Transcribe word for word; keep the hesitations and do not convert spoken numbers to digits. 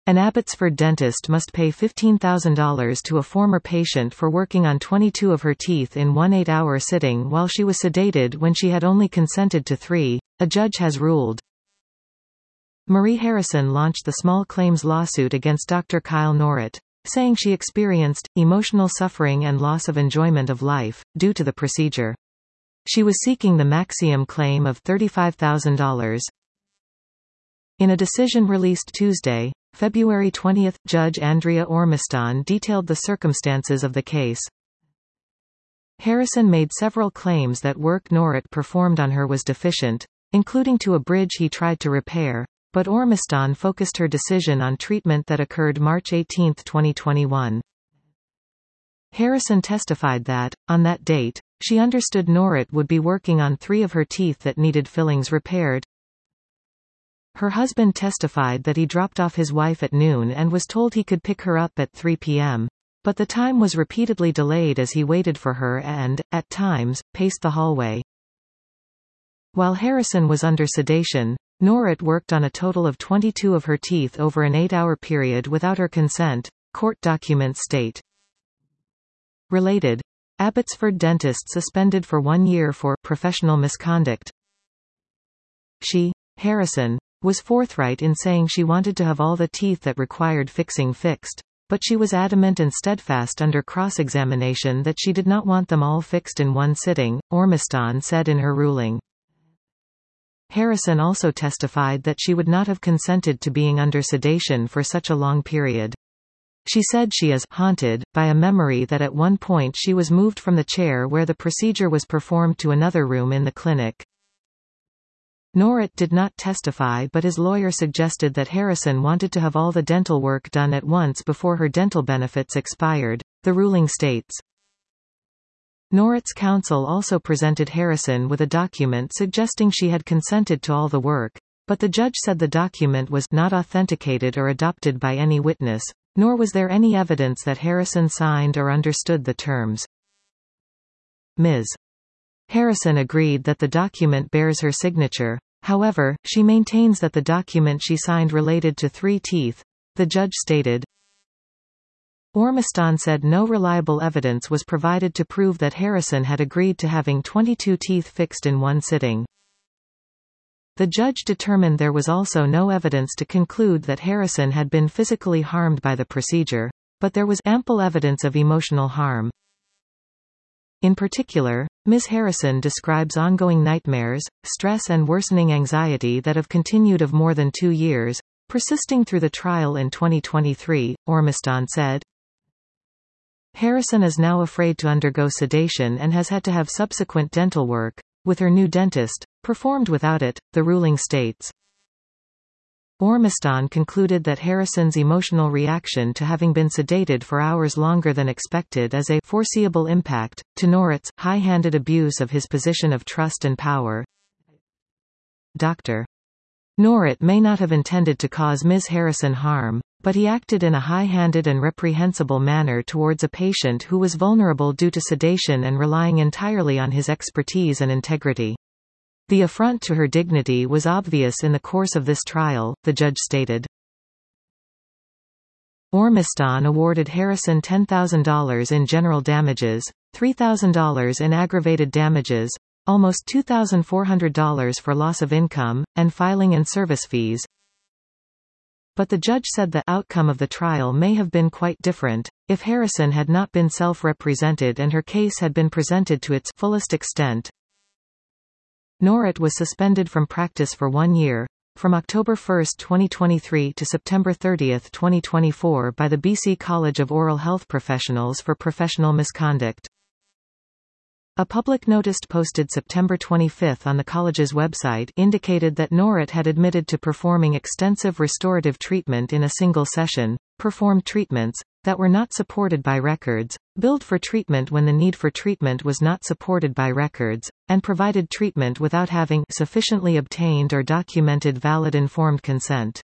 An Abbotsford dentist must pay fifteen thousand dollars to a former patient for working on twenty-two of her teeth in one eight-hour sitting while she was sedated when she had only consented to three, a judge has ruled. Marie Harrison launched the small claims lawsuit against Doctor Kyle Norritt, saying she experienced emotional suffering and loss of enjoyment of life due to the procedure. She was seeking the maximum claim of thirty-five thousand dollars. In a decision released Tuesday, February twentieth, Judge Andrea Ormiston detailed the circumstances of the case. Harrison made several claims that work Norritt performed on her was deficient, including to a bridge he tried to repair, but Ormiston focused her decision on treatment that occurred March eighteenth, twenty twenty-one. Harrison testified that, on that date, she understood Norritt would be working on three of her teeth that needed fillings repaired. Her husband testified that he dropped off his wife at noon and was told he could pick her up at three p m, but the time was repeatedly delayed as he waited for her and, at times, paced the hallway. While Harrison was under sedation, Norritt worked on a total of twenty-two of her teeth over an eight-hour period without her consent, court documents state. Related. Abbotsford dentist suspended for one year for professional misconduct. She, Harrison, was forthright in saying she wanted to have all the teeth that required fixing fixed, but she was adamant and steadfast under cross-examination that she did not want them all fixed in one sitting, Ormiston said in her ruling. Harrison also testified that she would not have consented to being under sedation for such a long period. She said she is haunted by a memory that at one point she was moved from the chair where the procedure was performed to another room in the clinic. Norritt did not testify, but his lawyer suggested that Harrison wanted to have all the dental work done at once before her dental benefits expired, the ruling states. Norritt's counsel also presented Harrison with a document suggesting she had consented to all the work, but the judge said the document was not authenticated or adopted by any witness, nor was there any evidence that Harrison signed or understood the terms. Miz Harrison agreed that the document bears her signature, however, she maintains that the document she signed related to three teeth, the judge stated. Ormiston said no reliable evidence was provided to prove that Harrison had agreed to having twenty-two teeth fixed in one sitting. The judge determined there was also no evidence to conclude that Harrison had been physically harmed by the procedure, but there was ample evidence of emotional harm. In particular, Miz Harrison describes ongoing nightmares, stress and worsening anxiety that have continued of more than two years, persisting through the trial in twenty twenty-three, Ormiston said. Harrison is now afraid to undergo sedation and has had to have subsequent dental work, with her new dentist, performed without it, the ruling states. Ormiston concluded that Harrison's emotional reaction to having been sedated for hours longer than expected is a foreseeable impact to Norritt's high-handed abuse of his position of trust and power. Doctor Norritt may not have intended to cause Miz Harrison harm, but he acted in a high-handed and reprehensible manner towards a patient who was vulnerable due to sedation and relying entirely on his expertise and integrity. The affront to her dignity was obvious in the course of this trial, the judge stated. Ormiston awarded Harrison ten thousand dollars in general damages, three thousand dollars in aggravated damages, almost two thousand four hundred dollars for loss of income, and filing and service fees. But the judge said the outcome of the trial may have been quite different, if Harrison had not been self-represented and her case had been presented to its fullest extent. Norritt was suspended from practice for one year, from October first, twenty twenty-three to September thirtieth, twenty twenty-four by the B C College of Oral Health Professionals for professional misconduct. A public notice posted September twenty-fifth on the college's website indicated that Norritt had admitted to performing extensive restorative treatment in a single session, performed treatments that were not supported by records, billed for treatment when the need for treatment was not supported by records, and provided treatment without having sufficiently obtained or documented valid informed consent.